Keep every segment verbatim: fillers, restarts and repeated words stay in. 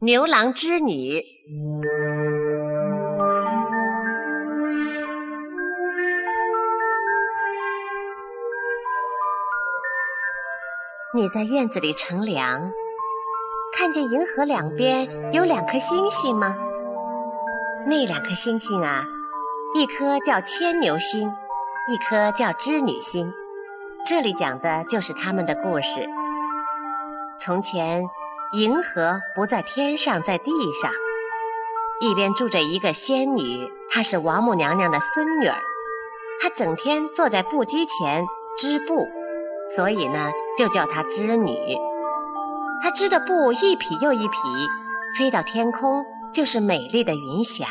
牛郎织女。你在院子里乘凉，看见银河两边有两颗星星吗？那两颗星星啊，一颗叫牵牛星，一颗叫织女星。这里讲的就是他们的故事。从前，银河不在天上，在地上。一边住着一个仙女，她是王母娘娘的孙女儿。她整天坐在布机前织布，所以呢，就叫她织女。她织的布一匹又一匹，飞到天空，就是美丽的云霞。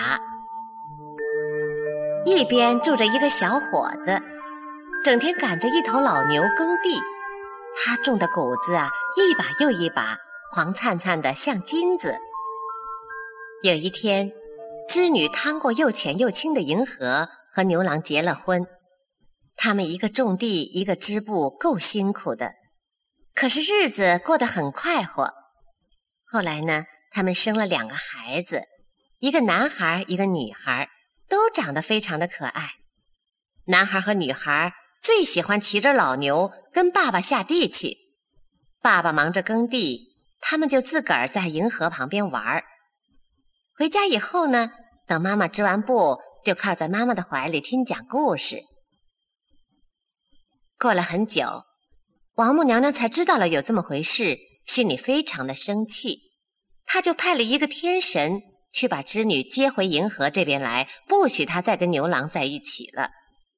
一边住着一个小伙子，整天赶着一头老牛耕地。他种的谷子啊，一把又一把，黄灿灿的像金子。有一天，织女趟过又浅又清的银河，和牛郎结了婚。他们一个种地，一个织布，够辛苦的。可是日子过得很快活。后来呢，他们生了两个孩子，一个男孩，一个女孩，都长得非常的可爱。男孩和女孩最喜欢骑着老牛跟爸爸下地去。爸爸忙着耕地，他们就自个儿在银河旁边玩。回家以后呢，等妈妈织完布，就靠在妈妈的怀里听讲故事。过了很久，王母娘娘才知道了有这么回事，心里非常的生气。她就派了一个天神去把织女接回银河这边来，不许她再跟牛郎在一起了。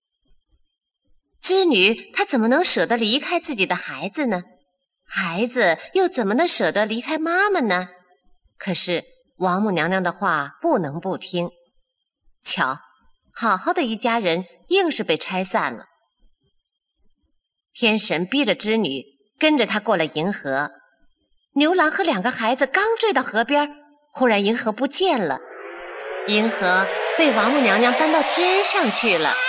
织女她怎么能舍得离开自己的孩子呢？孩子又怎么能舍得离开妈妈呢？可是王母娘娘的话不能不听。瞧，好好的一家人硬是被拆散了。天神逼着织女跟着他过了银河。牛郎和两个孩子刚坠到河边，忽然银河不见了，银河被王母娘娘搬到天上去了。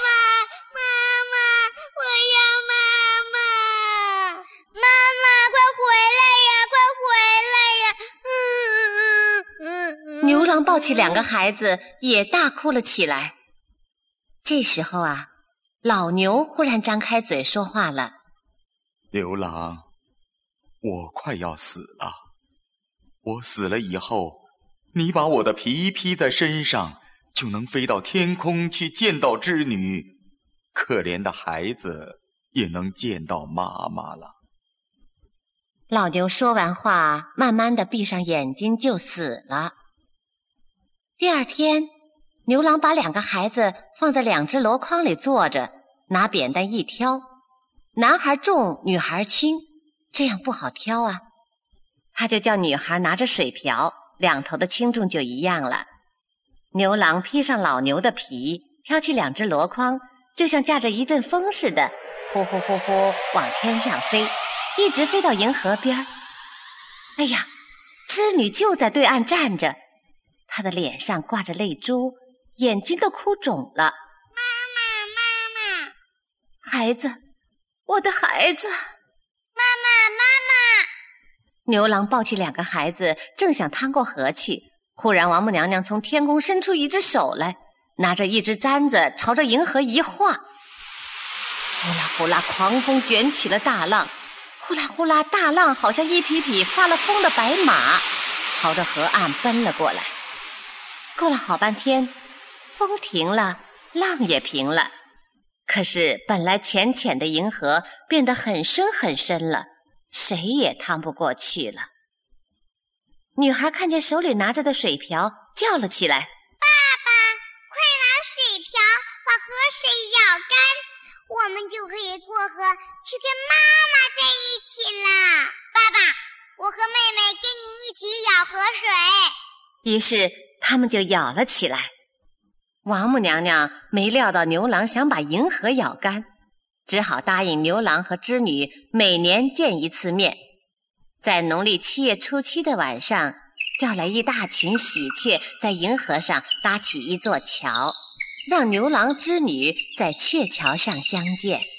牛郎抱起两个孩子，也大哭了起来。这时候啊，老牛忽然张开嘴说话了： 牛郎，我快要死了。我死了以后，你把我的皮披在身上，就能飞到天空去见到织女。可怜的孩子也能见到妈妈了。 老牛说完话，慢慢的闭上眼睛就死了。第二天，牛郎把两个孩子放在两只箩筐里坐着，拿扁担一挑，男孩重，女孩轻，这样不好挑啊。他就叫女孩拿着水瓢，两头的轻重就一样了。牛郎披上老牛的皮，挑起两只箩筐，就像驾着一阵风似的，呼呼呼呼往天上飞，一直飞到银河边。哎呀，织女就在对岸站着，她的脸上挂着泪珠，眼睛都哭肿了。妈妈，妈妈，孩子，我的孩子。妈妈，妈妈。牛郎抱起两个孩子，正想趟过河去，忽然王母娘娘从天空伸出一只手来，拿着一只簪子朝着银河一画。呼啦呼啦，狂风卷起了大浪，呼啦呼啦，大浪好像一匹匹发了疯的白马，朝着河岸奔了过来。过了好半天，风停了，浪也平了，可是本来浅浅的银河变得很深很深了，谁也趟不过去了。女孩看见手里拿着的水瓢，叫了起来： 爸爸，快拿水瓢把河水舀干，我们就可以过河去跟妈妈在一起啦。爸爸，我和妹妹跟你一起舀河水。 于是他们就舀了起来。王母娘娘没料到牛郎想把银河舀干，只好答应牛郎和织女每年见一次面。在农历七月初七的晚上，叫来一大群喜鹊，在银河上搭起一座桥，让牛郎织女在鹊桥上相见。